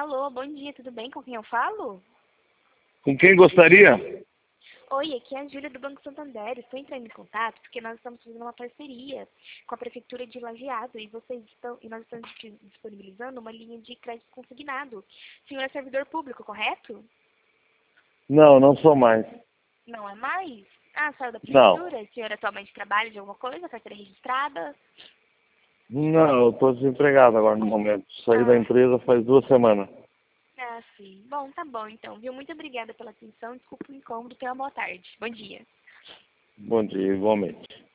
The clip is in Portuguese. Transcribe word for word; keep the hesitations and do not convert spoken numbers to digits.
Alô, bom dia, tudo bem? Com quem eu falo? Com quem gostaria? Oi, aqui é a Júlia do Banco Santander. Estou entrando em contato porque nós estamos fazendo uma parceria com a Prefeitura de Lajeado e vocês estão e nós estamos disponibilizando uma linha de crédito consignado. O senhor é servidor público, correto? Não, não sou mais. Não é mais? Ah, saiu da Não. Prefeitura? O senhor atualmente trabalha de alguma coisa? Carteira registrada? Não, eu estou desempregado agora no momento. Saí da Ah, empresa faz duas semanas. ah, sim. Bom, tá bom então, viu? Muito obrigada pela atenção. Desculpa o incômodo. Tenha uma boa tarde. Bom dia. Bom dia, igualmente.